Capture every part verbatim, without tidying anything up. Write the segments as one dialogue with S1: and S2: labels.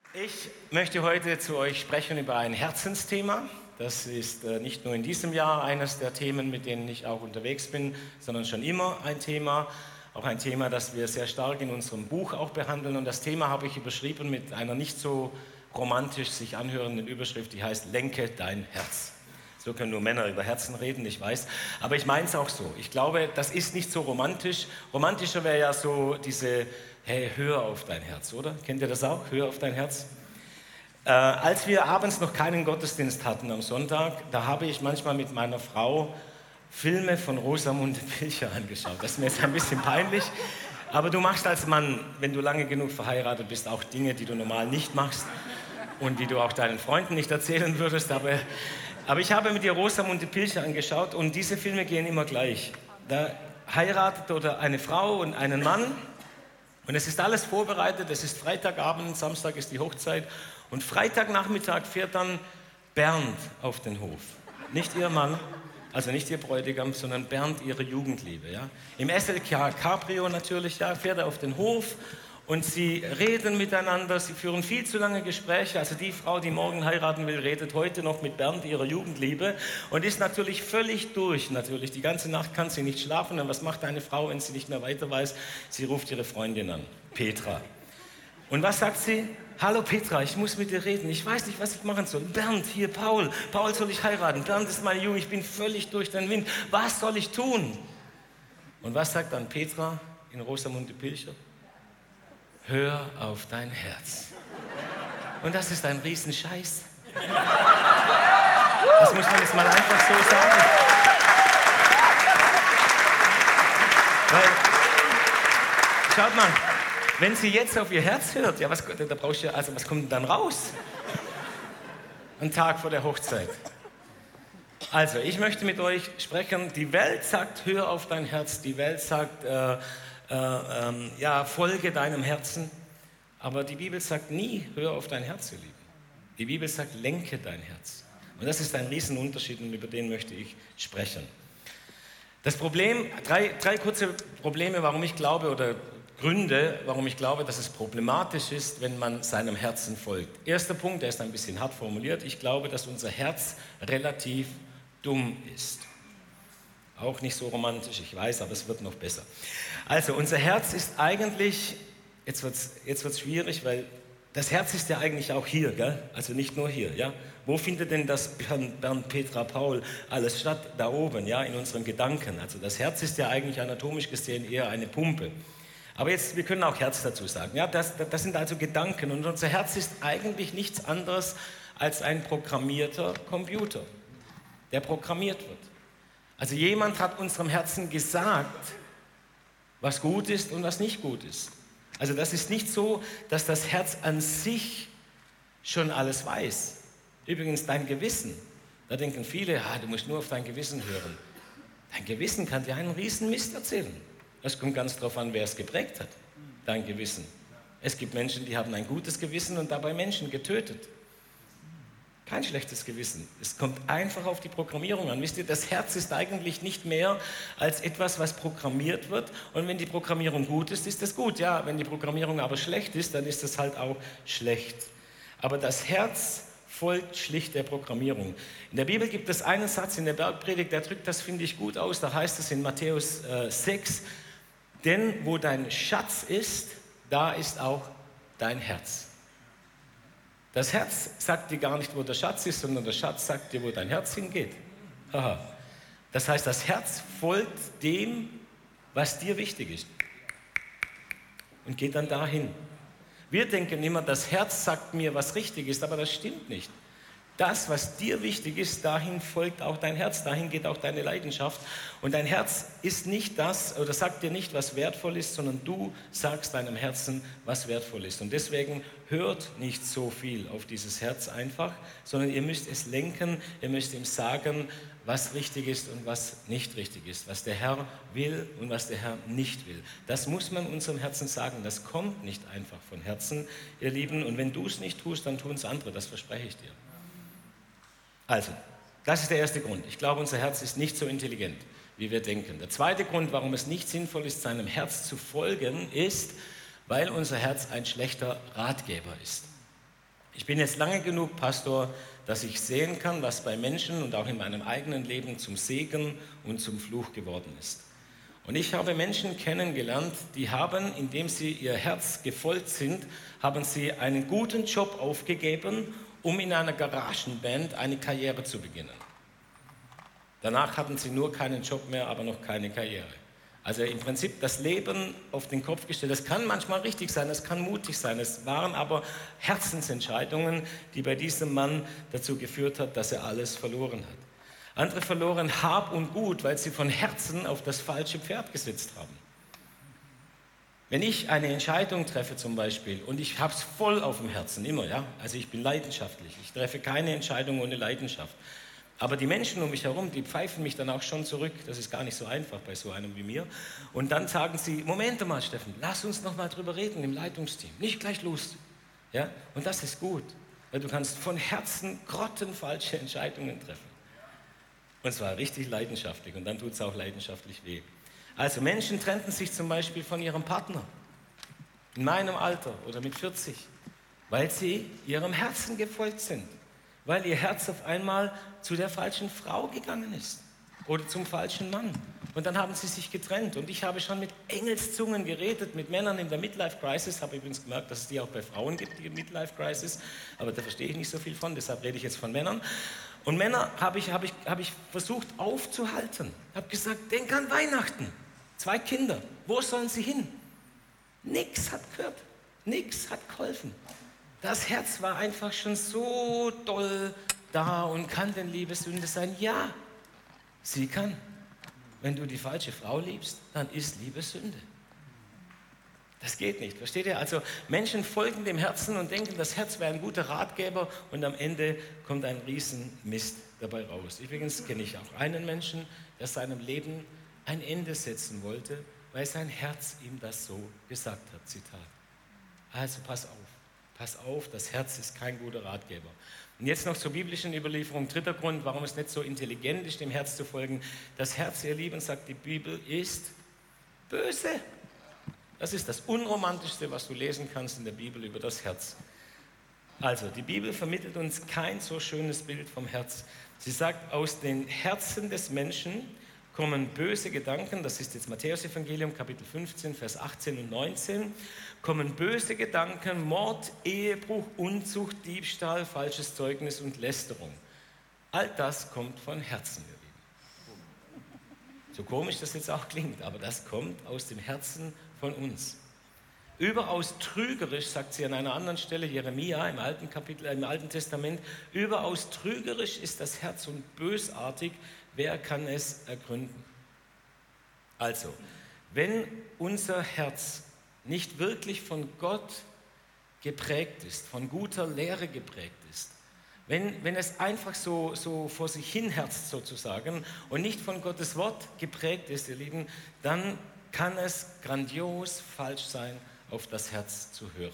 S1: Ich möchte heute zu euch sprechen über ein Herzensthema. Das ist äh, nicht nur in diesem Jahr eines der Themen, mit denen ich auch unterwegs bin, sondern schon immer ein Thema. Auch ein Thema, das wir sehr stark in unserem Buch auch behandeln. Und das Thema habe ich überschrieben mit einer nicht so romantisch sich anhörenden Überschrift, die heißt Lenke dein Herz. So können nur Männer über Herzen reden, ich weiß. Aber ich meine es auch so. Ich glaube, das ist nicht so romantisch. Romantischer wäre ja so diese, hey, hör auf dein Herz, oder? Kennt ihr das auch? Hör auf dein Herz. Äh, als wir abends noch keinen Gottesdienst hatten am Sonntag, da habe ich manchmal mit meiner Frau Filme von Rosamunde Pilcher angeschaut. Das ist mir jetzt ein bisschen peinlich. Aber du machst als Mann, wenn du lange genug verheiratet bist, auch Dinge, die du normal nicht machst und die du auch deinen Freunden nicht erzählen würdest. Aber, aber ich habe mit dir Rosamunde Pilcher angeschaut und diese Filme gehen immer gleich. Da heiratet oder eine Frau und einen Mann und es ist alles vorbereitet. Es ist Freitagabend, Samstag ist die Hochzeit und Freitagnachmittag fährt dann Bernd auf den Hof. Nicht ihr Mann. Also nicht ihr Bräutigam, sondern Bernd, ihre Jugendliebe. Ja? Im S L K Cabrio natürlich, ja, fährt er auf den Hof und sie reden miteinander, sie führen viel zu lange Gespräche. Also die Frau, die morgen heiraten will, redet heute noch mit Bernd, ihrer Jugendliebe und ist natürlich völlig durch. Natürlich. Die ganze Nacht kann sie nicht schlafen. Und was macht eine Frau, wenn sie nicht mehr weiter weiß? Sie ruft ihre Freundin an, Petra. Und was sagt sie? Hallo Petra, ich muss mit dir reden. Ich weiß nicht, was ich machen soll. Bernd, hier Paul. Paul soll ich heiraten. Bernd ist meine Junge, ich bin völlig durch den Wind. Was soll ich tun? Und was sagt dann Petra in Rosamunde Pilcher? Hör auf dein Herz. Und das ist ein Riesenscheiß. Das muss man jetzt mal einfach so sagen. Weil, schaut mal. Wenn sie jetzt auf ihr Herz hört, ja, was, da brauchst du, also was kommt denn dann raus? Ein Tag vor der Hochzeit. Also, ich möchte mit euch sprechen. Die Welt sagt, hör auf dein Herz. Die Welt sagt, äh, äh, äh, ja, folge deinem Herzen. Aber die Bibel sagt nie, hör auf dein Herz, ihr Lieben. Die Bibel sagt, lenke dein Herz. Und das ist ein Riesenunterschied und über den möchte ich sprechen. Das Problem, drei, drei kurze Probleme, warum ich glaube, oder Gründe, warum ich glaube, dass es problematisch ist, wenn man seinem Herzen folgt. Erster Punkt, der ist ein bisschen hart formuliert. Ich glaube, dass unser Herz relativ dumm ist. Auch nicht so romantisch, ich weiß, aber es wird noch besser. Also, unser Herz ist eigentlich, jetzt wird es jetzt wird's schwierig, weil das Herz ist ja eigentlich auch hier, gell? Also nicht nur hier. Ja? Wo findet denn das Bernd, Petra, Paul alles statt? Da oben, ja, in unseren Gedanken. Also das Herz ist ja eigentlich anatomisch gesehen eher eine Pumpe. Aber jetzt, wir können auch Herz dazu sagen. Ja, das, das sind also Gedanken und unser Herz ist eigentlich nichts anderes als ein programmierter Computer, der programmiert wird. Also jemand hat unserem Herzen gesagt, was gut ist und was nicht gut ist. Also das ist nicht so, dass das Herz an sich schon alles weiß. Übrigens dein Gewissen, da denken viele, ah, du musst nur auf dein Gewissen hören. Dein Gewissen kann dir einen riesen Mist erzählen. Es kommt ganz darauf an, wer es geprägt hat, dein Gewissen. Es gibt Menschen, die haben ein gutes Gewissen und dabei Menschen getötet. Kein schlechtes Gewissen. Es kommt einfach auf die Programmierung an. Wisst ihr, das Herz ist eigentlich nicht mehr als etwas, was programmiert wird. Und wenn die Programmierung gut ist, ist das gut. Ja, wenn die Programmierung aber schlecht ist, dann ist das halt auch schlecht. Aber das Herz folgt schlicht der Programmierung. In der Bibel gibt es einen Satz in der Bergpredigt, der drückt das, finde ich, gut aus. Da heißt es in Matthäus äh, sechs, denn wo dein Schatz ist, da ist auch dein Herz. Das Herz sagt dir gar nicht, wo der Schatz ist, sondern der Schatz sagt dir, wo dein Herz hingeht. Aha. Das heißt, das Herz folgt dem, was dir wichtig ist und geht dann dahin. Wir denken immer, das Herz sagt mir, was richtig ist, aber das stimmt nicht. Das, was dir wichtig ist, dahin folgt auch dein Herz, dahin geht auch deine Leidenschaft. Und dein Herz ist nicht das, oder sagt dir nicht, was wertvoll ist, sondern du sagst deinem Herzen, was wertvoll ist. Und deswegen hört nicht so viel auf dieses Herz einfach, sondern ihr müsst es lenken, ihr müsst ihm sagen, was richtig ist und was nicht richtig ist, was der Herr will und was der Herr nicht will. Das muss man unserem Herzen sagen, das kommt nicht einfach von Herzen, ihr Lieben. Und wenn du es nicht tust, dann tun es andere, das verspreche ich dir. Also, das ist der erste Grund. Ich glaube, unser Herz ist nicht so intelligent, wie wir denken. Der zweite Grund, warum es nicht sinnvoll ist, seinem Herz zu folgen, ist, weil unser Herz ein schlechter Ratgeber ist. Ich bin jetzt lange genug Pastor, dass ich sehen kann, was bei Menschen und auch in meinem eigenen Leben zum Segen und zum Fluch geworden ist. Und ich habe Menschen kennengelernt, die haben, indem sie ihr Herz gefolgt sind, haben sie einen guten Job aufgegeben, um in einer Garagenband eine Karriere zu beginnen. Danach hatten sie nur keinen Job mehr, aber noch keine Karriere. Also im Prinzip das Leben auf den Kopf gestellt. Das kann manchmal richtig sein, das kann mutig sein. Es waren aber Herzensentscheidungen, die bei diesem Mann dazu geführt hat, dass er alles verloren hat. Andere verloren Hab und Gut, weil sie von Herzen auf das falsche Pferd gesetzt haben. Wenn ich eine Entscheidung treffe zum Beispiel und ich habe es voll auf dem Herzen, immer, ja, also ich bin leidenschaftlich, ich treffe keine Entscheidung ohne Leidenschaft. Aber die Menschen um mich herum, die pfeifen mich dann auch schon zurück. Das ist gar nicht so einfach bei so einem wie mir. Und dann sagen sie, Moment mal, Steffen, lass uns noch mal drüber reden im Leitungsteam. Nicht gleich los. Ja? Und das ist gut, weil du kannst von Herzen grottenfalsche Entscheidungen treffen. Und zwar richtig leidenschaftlich. Und dann tut es auch leidenschaftlich weh. Also Menschen trennten sich zum Beispiel von ihrem Partner. In meinem Alter oder mit vierzig. Weil sie ihrem Herzen gefolgt sind. Weil ihr Herz auf einmal zu der falschen Frau gegangen ist oder zum falschen Mann. Und dann haben sie sich getrennt. Und ich habe schon mit Engelszungen geredet, mit Männern in der Midlife-Crisis. Habe übrigens gemerkt, dass es die auch bei Frauen gibt, die Midlife-Crisis. Aber da verstehe ich nicht so viel von, deshalb rede ich jetzt von Männern. Und Männer habe ich, habe ich, habe ich versucht aufzuhalten. Habe gesagt, denk an Weihnachten. Zwei Kinder, wo sollen sie hin? Nix hat gehört, nix hat geholfen. Das Herz war einfach schon so doll da und kann denn Liebe Sünde sein? Ja, sie kann. Wenn du die falsche Frau liebst, dann ist Liebe Sünde. Das geht nicht, versteht ihr? Also Menschen folgen dem Herzen und denken, das Herz wäre ein guter Ratgeber und am Ende kommt ein Riesenmist dabei raus. Übrigens kenne ich auch einen Menschen, der seinem Leben ein Ende setzen wollte, weil sein Herz ihm das so gesagt hat, Zitat. Also pass auf. Pass auf, das Herz ist kein guter Ratgeber. Und jetzt noch zur biblischen Überlieferung. Dritter Grund, warum es nicht so intelligent ist, dem Herz zu folgen. Das Herz, ihr Lieben, sagt die Bibel, ist böse. Das ist das Unromantischste, was du lesen kannst in der Bibel über das Herz. Also, die Bibel vermittelt uns kein so schönes Bild vom Herz. Sie sagt, aus den Herzen des Menschen kommen böse Gedanken, das ist jetzt Matthäus-Evangelium, Kapitel fünfzehn, Vers achtzehn und neunzehn, kommen böse Gedanken, Mord, Ehebruch, Unzucht, Diebstahl, falsches Zeugnis und Lästerung. All das kommt von Herzen, ihr Lieben. So komisch das jetzt auch klingt, aber das kommt aus dem Herzen von uns. Überaus trügerisch, sagt sie an einer anderen Stelle, Jeremia im Alten Kapitel, im Alten Testament, überaus trügerisch ist das Herz und bösartig, wer kann es ergründen? Also, wenn unser Herz nicht wirklich von Gott geprägt ist, von guter Lehre geprägt ist, wenn, wenn es einfach so, so vor sich hin herzt sozusagen und nicht von Gottes Wort geprägt ist, ihr Lieben, dann kann es grandios falsch sein, auf das Herz zu hören.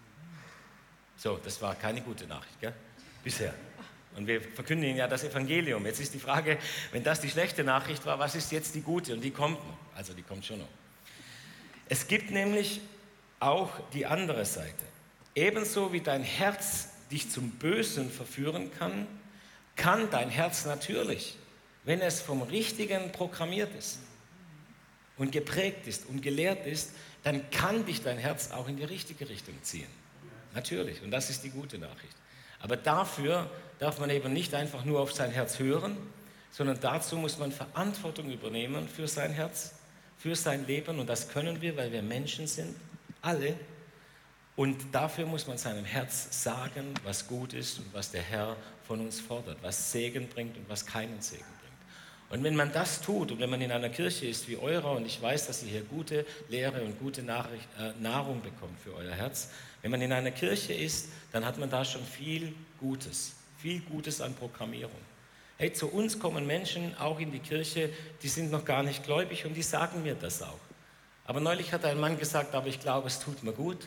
S1: So, das war keine gute Nachricht, gell? Bisher. Und wir verkündigen ja das Evangelium. Jetzt ist die Frage, wenn das die schlechte Nachricht war, was ist jetzt die gute? Und die kommt noch. Also die kommt schon noch. Es gibt nämlich auch die andere Seite. Ebenso wie dein Herz dich zum Bösen verführen kann, kann dein Herz natürlich, wenn es vom Richtigen programmiert ist und geprägt ist und gelehrt ist, dann kann dich dein Herz auch in die richtige Richtung ziehen. Natürlich, und das ist die gute Nachricht. Aber dafür darf man eben nicht einfach nur auf sein Herz hören, sondern dazu muss man Verantwortung übernehmen für sein Herz, für sein Leben. Und das können wir, weil wir Menschen sind, alle. Und dafür muss man seinem Herz sagen, was gut ist und was der Herr von uns fordert, was Segen bringt und was keinen Segen bringt. Und wenn man das tut und wenn man in einer Kirche ist wie eurer, und ich weiß, dass ihr hier gute Lehre und gute Nachricht, äh, Nahrung bekommt für euer Herz, wenn man in einer Kirche ist, dann hat man da schon viel Gutes, viel Gutes an Programmierung. Hey, zu uns kommen Menschen auch in die Kirche, die sind noch gar nicht gläubig und die sagen mir das auch. Aber neulich hat ein Mann gesagt, aber ich glaube, es tut mir gut.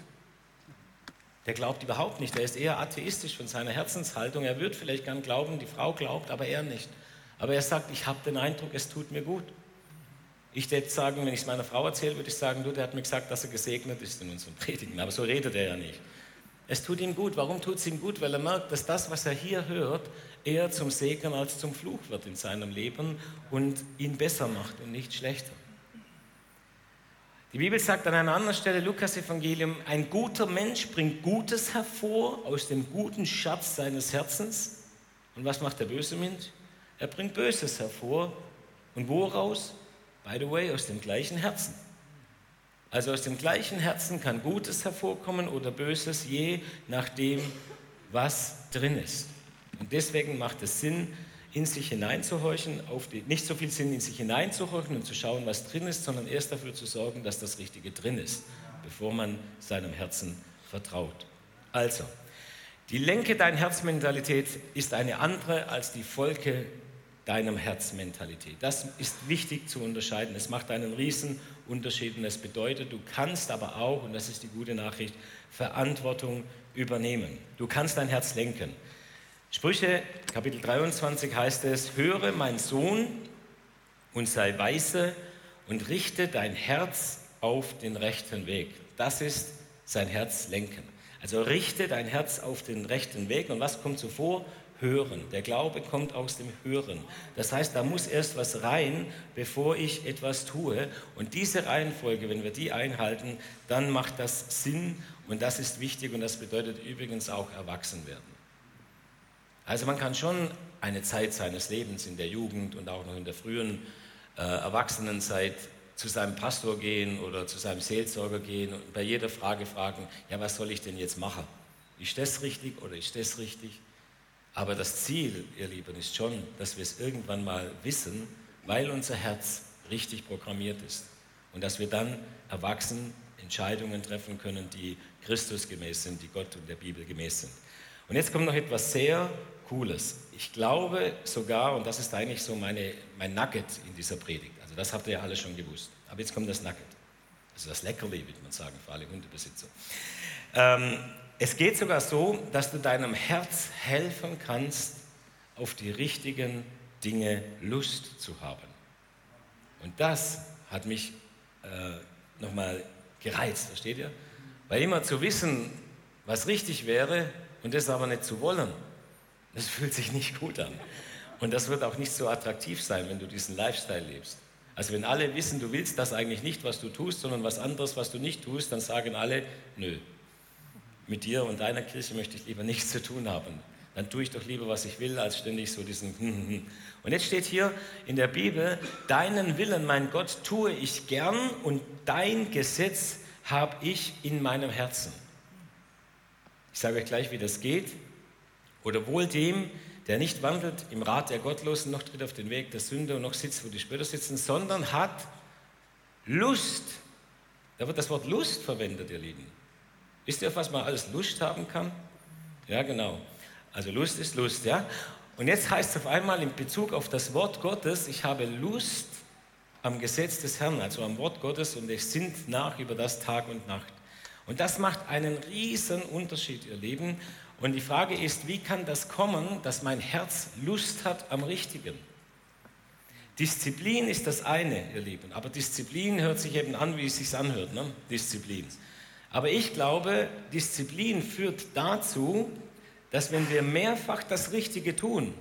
S1: Der glaubt überhaupt nicht, er ist eher atheistisch von seiner Herzenshaltung. Er wird vielleicht gern glauben, die Frau glaubt, aber er nicht. Aber er sagt, ich habe den Eindruck, es tut mir gut. Ich würde sagen, wenn ich es meiner Frau erzähle, würde ich sagen, du, der hat mir gesagt, dass er gesegnet ist in unseren Predigen. Aber so redet er ja nicht. Es tut ihm gut. Warum tut es ihm gut? Weil er merkt, dass das, was er hier hört, eher zum Segen als zum Fluch wird in seinem Leben und ihn besser macht und nicht schlechter. Die Bibel sagt an einer anderen Stelle, Lukas-Evangelium, ein guter Mensch bringt Gutes hervor aus dem guten Schatz seines Herzens. Und was macht der böse Mensch? Er bringt Böses hervor. Und woraus? By the way, aus dem gleichen Herzen. Also aus dem gleichen Herzen kann Gutes hervorkommen oder Böses, je nachdem, was drin ist. Und deswegen macht es Sinn, in sich hineinzuhorchen, auf die, nicht so viel Sinn, in sich hineinzuhorchen und zu schauen, was drin ist, sondern erst dafür zu sorgen, dass das Richtige drin ist, bevor man seinem Herzen vertraut. Also, die Lenke dein Herz-Mentalität ist eine andere als die Folge deinem Herz-Mentalität. Das ist wichtig zu unterscheiden. Es macht einen riesen Unterschied und es bedeutet, du kannst aber auch, und das ist die gute Nachricht, Verantwortung übernehmen. Du kannst dein Herz lenken. Sprüche, Kapitel dreiundzwanzig heißt es, höre mein Sohn und sei weise und richte dein Herz auf den rechten Weg. Das ist sein Herz lenken. Also richte dein Herz auf den rechten Weg. Und was kommt zuvor? Hören. Der Glaube kommt aus dem Hören. Das heißt, da muss erst was rein, bevor ich etwas tue. Und diese Reihenfolge, wenn wir die einhalten, dann macht das Sinn und das ist wichtig und das bedeutet übrigens auch erwachsen werden. Also man kann schon eine Zeit seines Lebens in der Jugend und auch noch in der frühen äh, Erwachsenenzeit zu seinem Pastor gehen oder zu seinem Seelsorger gehen und bei jeder Frage fragen, ja, was soll ich denn jetzt machen? Ist das richtig oder ist das richtig? Aber das Ziel, ihr Lieben, ist schon, dass wir es irgendwann mal wissen, weil unser Herz richtig programmiert ist und dass wir dann erwachsen Entscheidungen treffen können, die Christus gemäß sind, die Gott und der Bibel gemäß sind. Und jetzt kommt noch etwas sehr Cooles. Ich glaube sogar, und das ist eigentlich so meine, mein Nugget in dieser Predigt, also das habt ihr ja alle schon gewusst, aber jetzt kommt das Nugget, also das Leckerli, würde man sagen, für alle Hundebesitzer. Ähm, es geht sogar so, dass du deinem Herz helfen kannst, auf die richtigen Dinge Lust zu haben. Und das hat mich äh, nochmal gereizt, versteht ihr? Weil immer zu wissen, was richtig wäre, und das aber nicht zu wollen, das fühlt sich nicht gut an. Und das wird auch nicht so attraktiv sein, wenn du diesen Lifestyle lebst. Also wenn alle wissen, du willst das eigentlich nicht, was du tust, sondern was anderes, was du nicht tust, dann sagen alle, nö, mit dir und deiner Kirche möchte ich lieber nichts zu tun haben. Dann tue ich doch lieber, was ich will, als ständig so diesen Und jetzt steht hier in der Bibel, deinen Willen, mein Gott, tue ich gern und dein Gesetz habe ich in meinem Herzen. Ich sage euch gleich, wie das geht. Oder wohl dem, der nicht wandelt im Rat der Gottlosen, noch tritt auf den Weg der Sünde und noch sitzt, wo die Spötter sitzen, sondern hat Lust. Da wird das Wort Lust verwendet, ihr Lieben. Wisst ihr, auf was man alles Lust haben kann? Ja, genau. Also Lust ist Lust, ja. Und jetzt heißt es auf einmal in Bezug auf das Wort Gottes, ich habe Lust am Gesetz des Herrn, also am Wort Gottes, und ich sinne nach über das Tag und Nacht. Und das macht einen riesen Unterschied, ihr Lieben. Und die Frage ist, wie kann das kommen, dass mein Herz Lust hat am Richtigen? Disziplin ist das eine, ihr Lieben. Aber Disziplin hört sich eben an, wie es sich anhört, ne? Disziplin. Aber ich glaube, Disziplin führt dazu, dass wenn wir mehrfach das Richtige tun,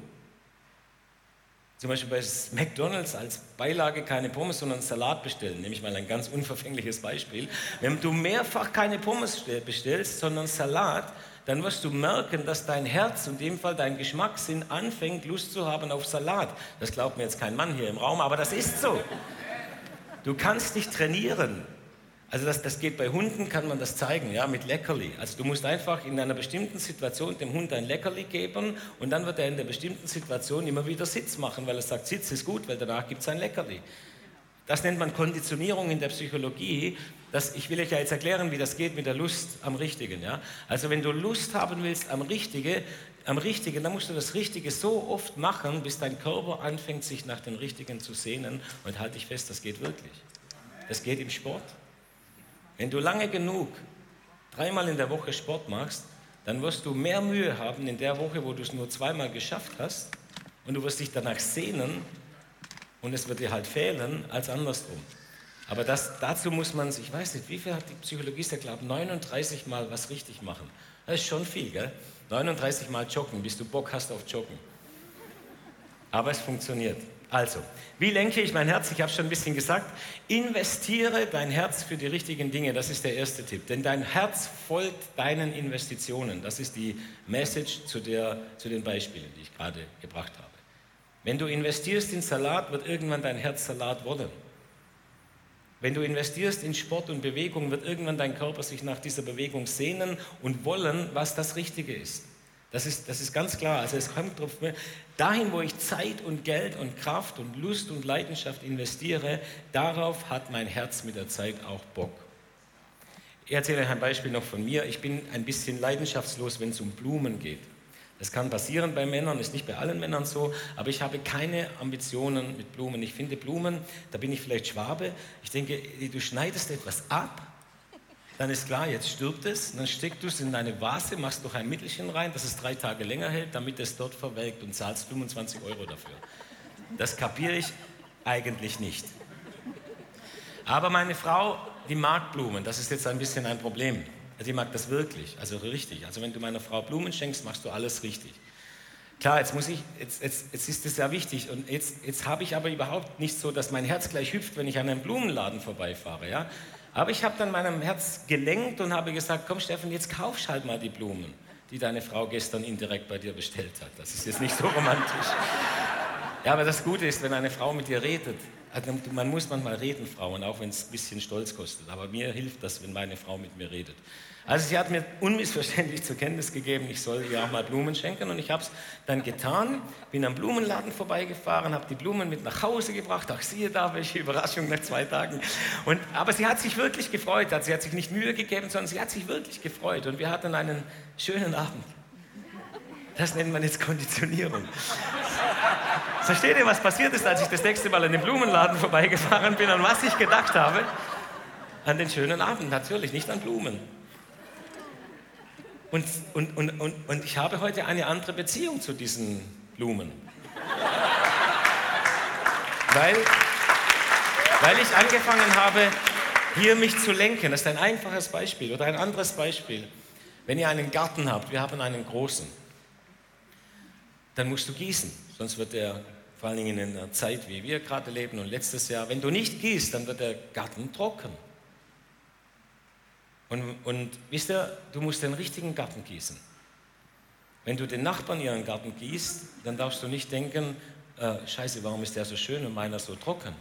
S1: zum Beispiel bei McDonald's als Beilage keine Pommes, sondern Salat bestellen, nehme ich mal ein ganz unverfängliches Beispiel. Wenn du mehrfach keine Pommes bestellst, sondern Salat, dann wirst du merken, dass dein Herz, in dem Fall dein Geschmackssinn, anfängt, Lust zu haben auf Salat. Das glaubt mir jetzt kein Mann hier im Raum, aber das ist so. Du kannst dich trainieren. Also das, das geht bei Hunden, kann man das zeigen, ja, mit Leckerli. Also du musst einfach in einer bestimmten Situation dem Hund ein Leckerli geben und dann wird er in der bestimmten Situation immer wieder Sitz machen, weil er sagt, Sitz ist gut, weil danach gibt es ein Leckerli. Das nennt man Konditionierung in der Psychologie. Das, ich will euch ja jetzt erklären, wie das geht mit der Lust am Richtigen. Ja? Also wenn du Lust haben willst am Richtige, am Richtigen, dann musst du das Richtige so oft machen, bis dein Körper anfängt, sich nach dem Richtigen zu sehnen. Und halt dich fest, das geht wirklich. Das geht im Sport. Wenn du lange genug dreimal in der Woche Sport machst, dann wirst du mehr Mühe haben in der Woche, wo du es nur zweimal geschafft hast und du wirst dich danach sehnen und es wird dir halt fehlen, als andersrum. Aber das, dazu muss man, ich weiß nicht, wie viel hat die Psychologie gesagt, glaube neununddreißig Mal was richtig machen. Das ist schon viel, gell? neununddreißig Mal joggen, bis du Bock hast auf Joggen. Aber es funktioniert. Also, wie lenke ich mein Herz? Ich habe schon ein bisschen gesagt. Investiere dein Herz für die richtigen Dinge. Das ist der erste Tipp. Denn dein Herz folgt deinen Investitionen. Das ist die Message zu, der, zu den Beispielen, die ich gerade gebracht habe. Wenn du investierst in Salat, wird irgendwann dein Herz Salat wollen. Wenn du investierst in Sport und Bewegung, wird irgendwann dein Körper sich nach dieser Bewegung sehnen und wollen, was das Richtige ist. Das ist, das ist ganz klar. Also es kommt drauf, dahin, wo ich Zeit und Geld und Kraft und Lust und Leidenschaft investiere, darauf hat mein Herz mit der Zeit auch Bock. Ich erzähle euch ein Beispiel noch von mir. Ich bin ein bisschen leidenschaftslos, wenn es um Blumen geht. Das kann passieren bei Männern, ist nicht bei allen Männern so, aber ich habe keine Ambitionen mit Blumen. Ich finde Blumen, da bin ich vielleicht Schwabe. Ich denke, du schneidest etwas ab, dann ist klar, jetzt stirbt es, dann steckst du es in eine Vase, machst noch ein Mittelchen rein, dass es drei Tage länger hält, damit es dort verwelkt und zahlst fünfundzwanzig Euro dafür. Das kapiere ich eigentlich nicht. Aber meine Frau, die mag Blumen, das ist jetzt ein bisschen ein Problem. Die mag das wirklich, also richtig. Also wenn du meiner Frau Blumen schenkst, machst du alles richtig. Klar, jetzt muss ich, jetzt, jetzt, jetzt ist es sehr wichtig und jetzt, jetzt habe ich aber überhaupt nicht so, dass mein Herz gleich hüpft, wenn ich an einem Blumenladen vorbeifahre, ja. Aber ich habe dann meinem Herz gelenkt und habe gesagt, komm Steffen, jetzt kaufst halt mal die Blumen, die deine Frau gestern indirekt bei dir bestellt hat. Das ist jetzt nicht so romantisch. Ja, aber das Gute ist, wenn eine Frau mit dir redet, also man muss manchmal reden, Frauen, auch wenn es ein bisschen Stolz kostet. Aber mir hilft das, wenn meine Frau mit mir redet. Also sie hat mir unmissverständlich zur Kenntnis gegeben, ich soll ihr auch mal Blumen schenken. Und ich habe es dann getan, bin am Blumenladen vorbeigefahren, habe die Blumen mit nach Hause gebracht. Ach, siehe da, welche Überraschung nach zwei Tagen. Und, aber sie hat sich wirklich gefreut. Also sie hat sich nicht Mühe gegeben, sondern sie hat sich wirklich gefreut. Und wir hatten einen schönen Abend. Das nennt man jetzt Konditionierung. Versteht ihr, was passiert ist, als ich das nächste Mal an dem Blumenladen vorbeigefahren bin und was ich gedacht habe? An den schönen Abend, natürlich, nicht an Blumen. Und, und, und, und, und ich habe heute eine andere Beziehung zu diesen Blumen. Weil, weil ich angefangen habe, hier mich zu lenken. Das ist ein einfaches Beispiel oder ein anderes Beispiel. Wenn ihr einen Garten habt, wir haben einen großen, dann musst du gießen. Sonst wird der, vor allen Dingen in einer Zeit, wie wir gerade leben und letztes Jahr, wenn du nicht gießt, dann wird der Garten trocken. Und, und wisst ihr, du musst den richtigen Garten gießen. Wenn du den Nachbarn ihren Garten gießt, dann darfst du nicht denken, äh, scheiße, warum ist der so schön und meiner so trocken?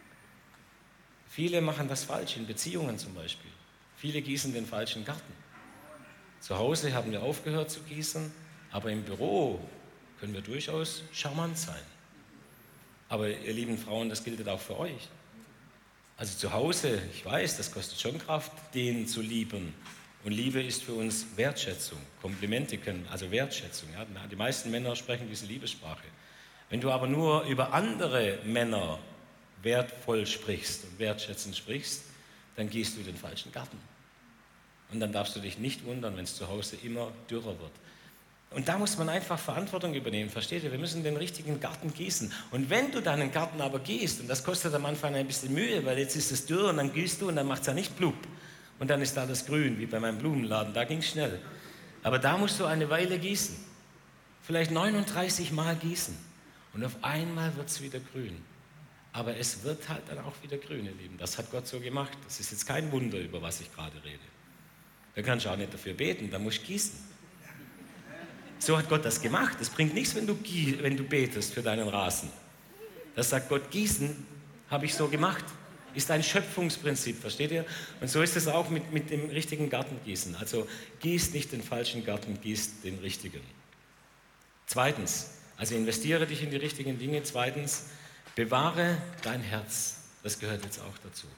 S1: Viele machen das falsch, in Beziehungen zum Beispiel. Viele gießen den falschen Garten. Zu Hause haben wir aufgehört zu gießen, aber im Büro können wir durchaus charmant sein. Aber ihr lieben Frauen, das gilt auch für euch. Also zu Hause, ich weiß, das kostet schon Kraft, den zu lieben. Und Liebe ist für uns Wertschätzung. Komplimente können, also Wertschätzung. Ja. Die meisten Männer sprechen diese Liebessprache. Wenn du aber nur über andere Männer wertvoll sprichst und wertschätzend sprichst, dann gehst du den falschen Garten. Und dann darfst du dich nicht wundern, wenn es zu Hause immer dürrer wird. Und da muss man einfach Verantwortung übernehmen, versteht ihr? Wir müssen den richtigen Garten gießen. Und wenn du deinen Garten aber gießt, und das kostet am Anfang ein bisschen Mühe, weil jetzt ist es dürr und dann gießt du und dann macht es ja nicht blub. Und dann ist alles grün, wie bei meinem Blumenladen, da ging es schnell. Aber da musst du eine Weile gießen. Vielleicht neununddreißig Mal gießen. Und auf einmal wird es wieder grün. Aber es wird halt dann auch wieder grün, ihr Lieben. Das hat Gott so gemacht. Das ist jetzt kein Wunder, über was ich gerade rede. Da kannst du auch nicht dafür beten, da musst du gießen. So hat Gott das gemacht. Es bringt nichts, wenn du, wenn du betest für deinen Rasen. Das sagt Gott, gießen habe ich so gemacht. Ist ein Schöpfungsprinzip, versteht ihr? Und so ist es auch mit, mit dem richtigen Gartengießen. Also gießt nicht den falschen Garten, gießt den richtigen. Zweitens, also investiere dich in die richtigen Dinge. Zweitens, bewahre dein Herz. Das gehört jetzt auch dazu.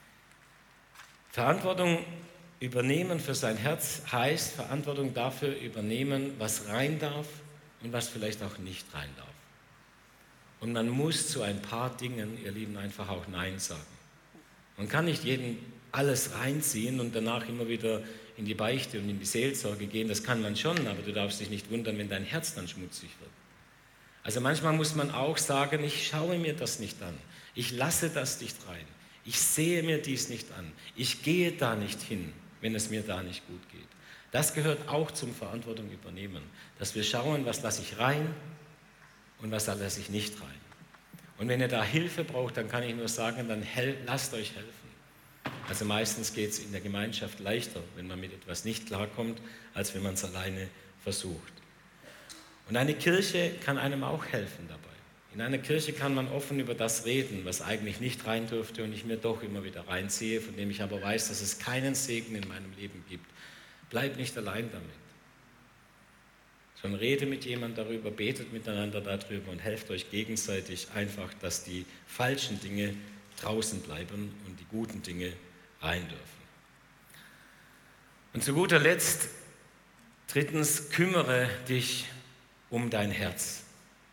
S1: Verantwortung übernehmen für sein Herz heißt Verantwortung dafür übernehmen, was rein darf und was vielleicht auch nicht rein darf. Und man muss zu ein paar Dingen, ihr Lieben, einfach auch Nein sagen. Man kann nicht jedem alles reinziehen und danach immer wieder in die Beichte und in die Seelsorge gehen. Das kann man schon, aber du darfst dich nicht wundern, wenn dein Herz dann schmutzig wird. Also manchmal muss man auch sagen, ich schaue mir das nicht an. Ich lasse das nicht rein. Ich sehe mir dies nicht an. Ich gehe da nicht hin, wenn es mir da nicht gut geht. Das gehört auch zum Verantwortung übernehmen, dass wir schauen, was lasse ich rein und was lasse ich nicht rein. Und wenn ihr da Hilfe braucht, dann kann ich nur sagen, dann hel- lasst euch helfen. Also meistens geht es in der Gemeinschaft leichter, wenn man mit etwas nicht klarkommt, als wenn man es alleine versucht. Und eine Kirche kann einem auch helfen dabei. In einer Kirche kann man offen über das reden, was eigentlich nicht rein dürfte und ich mir doch immer wieder reinziehe, von dem ich aber weiß, dass es keinen Segen in meinem Leben gibt. Bleib nicht allein damit. Sondern rede mit jemandem darüber, betet miteinander darüber und helft euch gegenseitig einfach, dass die falschen Dinge draußen bleiben und die guten Dinge rein dürfen. Und zu guter Letzt, drittens, kümmere dich um dein Herz.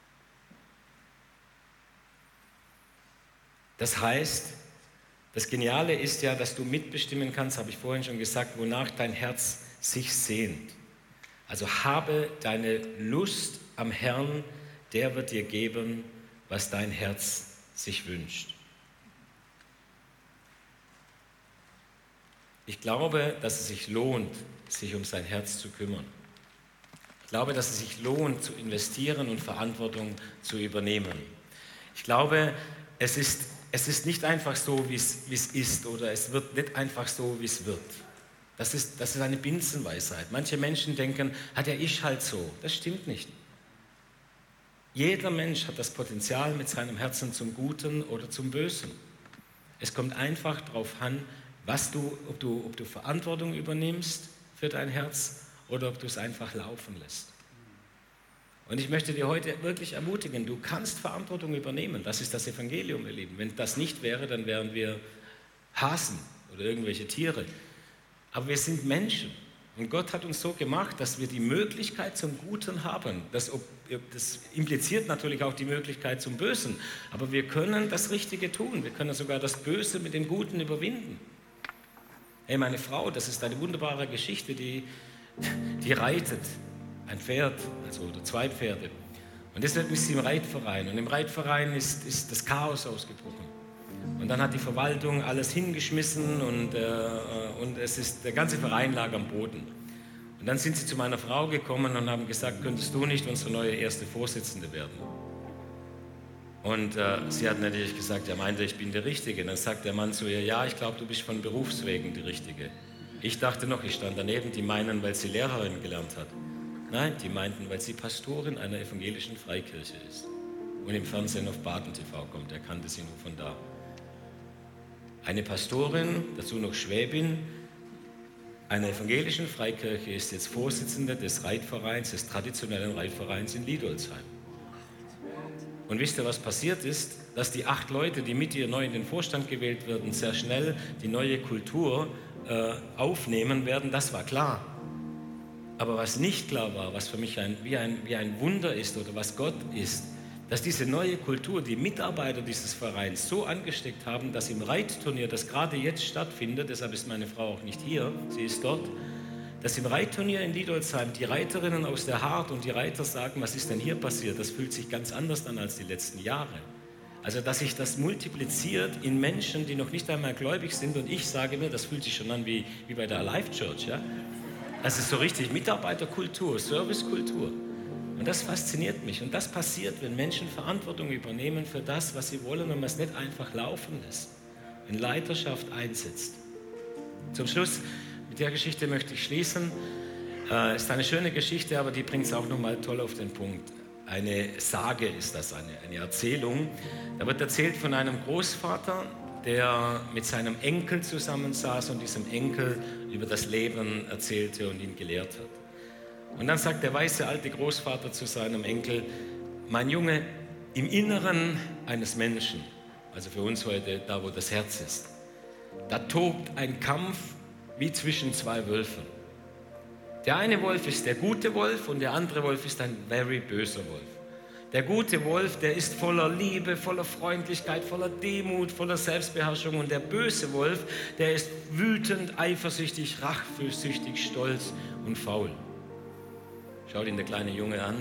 S1: Das heißt, das Geniale ist ja, dass du mitbestimmen kannst, habe ich vorhin schon gesagt, wonach dein Herz sich sehnt. Also habe deine Lust am Herrn, der wird dir geben, was dein Herz sich wünscht. Ich glaube, dass es sich lohnt, sich um sein Herz zu kümmern. Ich glaube, dass es sich lohnt, zu investieren und Verantwortung zu übernehmen. Ich glaube, es ist, es ist nicht einfach so, wie es, wie es ist, oder es wird nicht einfach so, wie es wird. Das ist, das ist eine Binsenweisheit. Manche Menschen denken, hat er ich halt so. Das stimmt nicht. Jeder Mensch hat das Potenzial mit seinem Herzen zum Guten oder zum Bösen. Es kommt einfach darauf an, was du, ob du, ob du Verantwortung übernimmst für dein Herz oder ob du es einfach laufen lässt. Und ich möchte dir heute wirklich ermutigen, du kannst Verantwortung übernehmen. Das ist das Evangelium, ihr Lieben. Wenn das nicht wäre, dann wären wir Hasen oder irgendwelche Tiere. Aber wir sind Menschen. Und Gott hat uns so gemacht, dass wir die Möglichkeit zum Guten haben. Das, das impliziert natürlich auch die Möglichkeit zum Bösen. Aber wir können das Richtige tun. Wir können sogar das Böse mit dem Guten überwinden. Hey, meine Frau, das ist eine wunderbare Geschichte, die, die reitet. Ein Pferd, also oder zwei Pferde. Und deshalb ist sie im Reitverein. Und im Reitverein ist, ist das Chaos ausgebrochen. Und dann hat die Verwaltung alles hingeschmissen und, äh, und es ist, der ganze Verein lag am Boden. Und dann sind sie zu meiner Frau gekommen und haben gesagt, könntest du nicht unsere neue erste Vorsitzende werden? Und äh, sie hat natürlich gesagt, er meinte, ich bin der Richtige. Und dann sagt der Mann zu ihr, ja, ich glaube, du bist von Berufswegen die Richtige. Ich dachte noch, ich stand daneben, die meinen, weil sie Lehrerin gelernt hat. Nein, die meinten, weil sie Pastorin einer evangelischen Freikirche ist und im Fernsehen auf Baden T V kommt. Er kannte sie nur von da. Eine Pastorin, dazu noch Schwäbin, einer evangelischen Freikirche, ist jetzt Vorsitzende des Reitvereins, des traditionellen Reitvereins in Lidolsheim. Und wisst ihr, was passiert ist? Dass die acht Leute, die mit ihr neu in den Vorstand gewählt werden, sehr schnell die neue Kultur äh, aufnehmen werden, das war klar. Aber was nicht klar war, was für mich ein, wie, ein, wie ein Wunder ist oder was Gott ist, dass diese neue Kultur die Mitarbeiter dieses Vereins so angesteckt haben, dass im Reitturnier, das gerade jetzt stattfindet, deshalb ist meine Frau auch nicht hier, sie ist dort, dass im Reitturnier in Lidolsheim die Reiterinnen aus der Hart und die Reiter sagen, was ist denn hier passiert? Das fühlt sich ganz anders an als die letzten Jahre. Also, dass sich das multipliziert in Menschen, die noch nicht einmal gläubig sind und ich sage mir, das fühlt sich schon an wie, wie bei der Alive Church, ja? Das ist so richtig Mitarbeiterkultur, Servicekultur. Und das fasziniert mich. Und das passiert, wenn Menschen Verantwortung übernehmen für das, was sie wollen und man es nicht einfach laufen lässt. Wenn Leiterschaft einsetzt. Zum Schluss, mit der Geschichte möchte ich schließen. Es äh, ist eine schöne Geschichte, aber die bringt es auch nochmal toll auf den Punkt. Eine Sage ist das, eine, eine Erzählung. Da wird erzählt von einem Großvater, der mit seinem Enkel zusammensaß und diesem Enkel über das Leben erzählte und ihn gelehrt hat. Und dann sagt der weise alte Großvater zu seinem Enkel, mein Junge, im Inneren eines Menschen, also für uns heute da, wo das Herz ist, da tobt ein Kampf wie zwischen zwei Wölfen. Der eine Wolf ist der gute Wolf und der andere Wolf ist ein very böser Wolf. Der gute Wolf, der ist voller Liebe, voller Freundlichkeit, voller Demut, voller Selbstbeherrschung. Und der böse Wolf, der ist wütend, eifersüchtig, rachsüchtig, stolz und faul. Schaut ihn der kleine Junge an,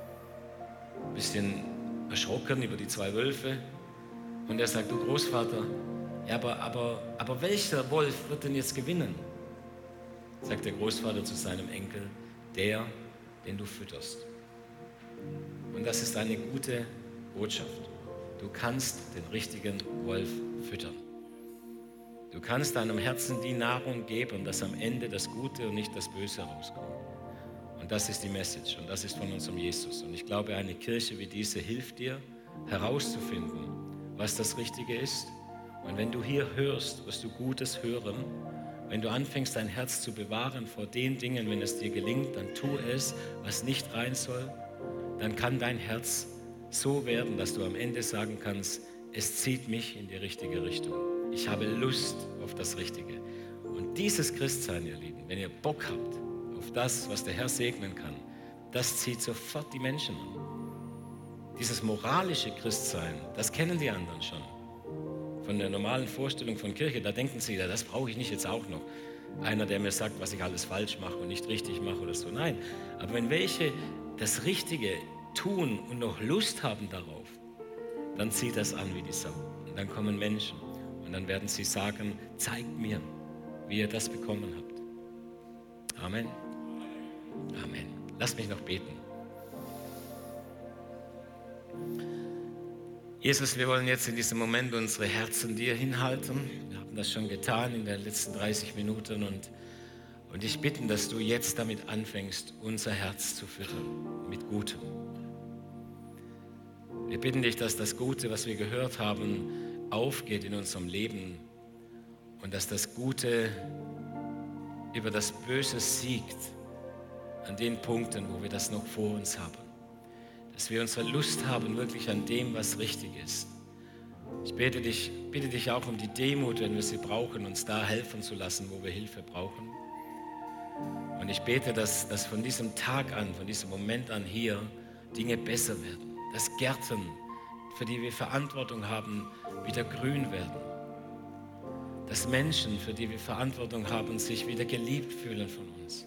S1: ein bisschen erschrocken über die zwei Wölfe. Und er sagt, du Großvater, ja, aber, aber, aber welcher Wolf wird denn jetzt gewinnen? sagt der Großvater zu seinem Enkel, der, den du fütterst. Und das ist eine gute Botschaft. Du kannst den richtigen Wolf füttern. Du kannst deinem Herzen die Nahrung geben, dass am Ende das Gute und nicht das Böse rauskommt. Und das ist die Message und das ist von unserem Jesus. Und ich glaube, eine Kirche wie diese hilft dir, herauszufinden, was das Richtige ist. Und wenn du hier hörst, wirst du Gutes hören. Wenn du anfängst, dein Herz zu bewahren vor den Dingen, wenn es dir gelingt, dann tu es, was nicht rein soll. Dann kann dein Herz so werden, dass du am Ende sagen kannst, es zieht mich in die richtige Richtung. Ich habe Lust auf das Richtige. Und dieses Christsein, ihr Lieben, wenn ihr Bock habt auf das, was der Herr segnen kann, das zieht sofort die Menschen an. Dieses moralische Christsein, das kennen die anderen schon. Von der normalen Vorstellung von Kirche, da denken sie, ja, das brauche ich nicht jetzt auch noch. Einer, der mir sagt, was ich alles falsch mache und nicht richtig mache oder so. Nein, aber wenn welche das Richtige tun und noch Lust haben darauf, dann zieht das an wie die Sau. Und dann kommen Menschen. Und dann werden sie sagen, zeigt mir, wie ihr das bekommen habt. Amen. Amen. Lasst mich noch beten. Jesus, wir wollen jetzt in diesem Moment unsere Herzen dir hinhalten. Wir haben das schon getan in den letzten dreißig Minuten. Und, und ich bitte, dass du jetzt damit anfängst, unser Herz zu füttern mit Gutem. Wir bitten dich, dass das Gute, was wir gehört haben, aufgeht in unserem Leben und dass das Gute über das Böse siegt an den Punkten, wo wir das noch vor uns haben. Dass wir unsere Lust haben wirklich an dem, was richtig ist. Ich bitte dich, bitte dich auch um die Demut, wenn wir sie brauchen, uns da helfen zu lassen, wo wir Hilfe brauchen. Und ich bete, dass, dass von diesem Tag an, von diesem Moment an hier Dinge besser werden. Dass Gärten, für die wir Verantwortung haben, wieder grün werden. Dass Menschen, für die wir Verantwortung haben, sich wieder geliebt fühlen von uns.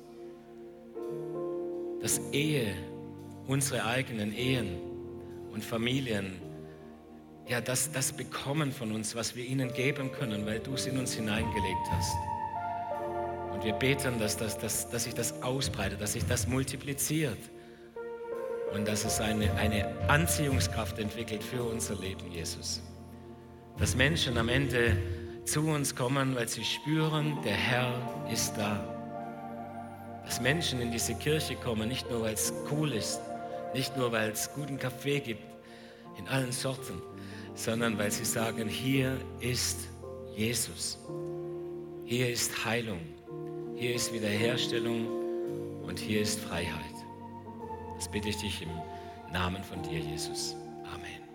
S1: Dass Ehe, unsere eigenen Ehen und Familien, ja, das, das bekommen von uns, was wir ihnen geben können, weil du es in uns hineingelegt hast. Und wir beten, dass, dass, dass, dass sich das ausbreitet, dass sich das multipliziert. Und dass es eine, eine Anziehungskraft entwickelt für unser Leben, Jesus. Dass Menschen am Ende zu uns kommen, weil sie spüren, der Herr ist da. Dass Menschen in diese Kirche kommen, nicht nur, weil es cool ist, nicht nur, weil es guten Kaffee gibt, in allen Sorten, sondern weil sie sagen, hier ist Jesus. Hier ist Heilung. Hier ist Wiederherstellung und hier ist Freiheit. Das bitte ich dich im Namen von dir, Jesus. Amen.